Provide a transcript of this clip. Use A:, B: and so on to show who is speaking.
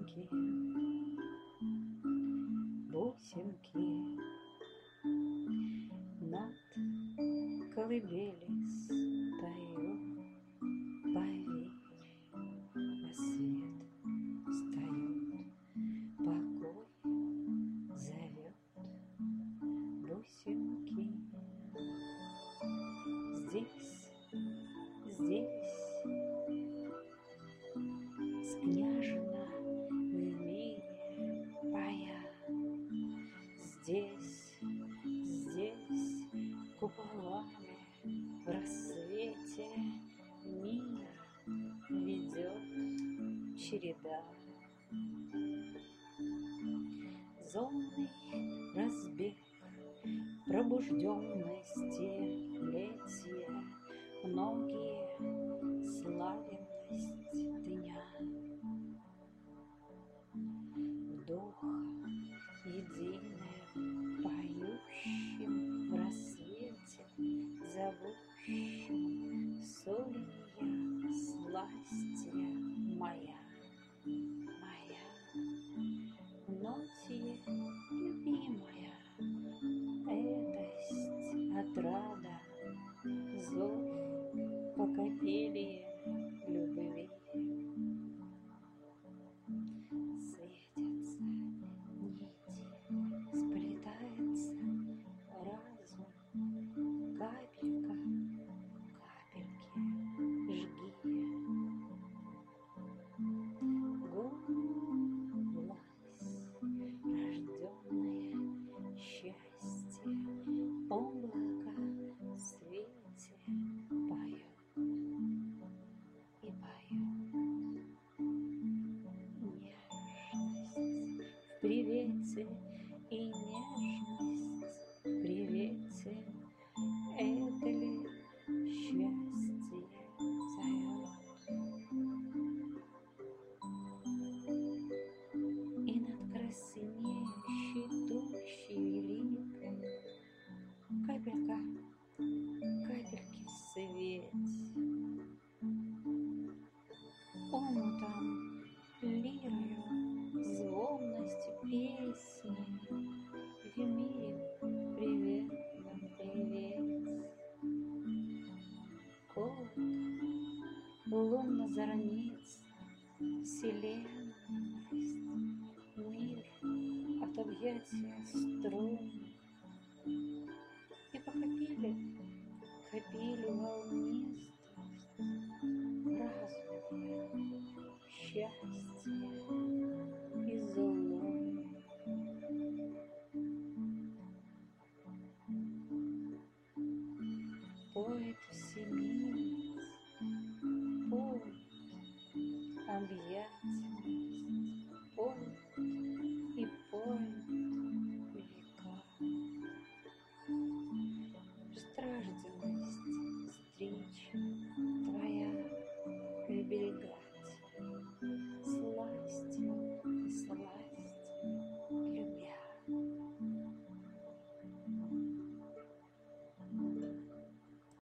A: бусинки, бусинки над колыбели стою, поверь, на свет встают, покой зовет бусинки. Здесь скняжена в мире моя, здесь куполами в рассвете мира ведет череда. Зонный разбег пробужденности летия, многие славенность дня. Вдох единым поющим в рассвете, зовущим солья сластья моя, в ноте любимая, этость, отрада, зов по капелье любви. Светятся нити, сплетается разум, капелька капельки жги. Власть, рожденное счастье, облако в свете поет и поет. Нежность в привете и нежность в привете, это ли счастье зовет? И над краснеющей тучей великой капелька капельки в свете, омутом, лирою, звонностью песни в мире приветном привет. Колокол лунно-зорница, вселенность, мир от объятия струн, и по капели волнистость, разум, счастье.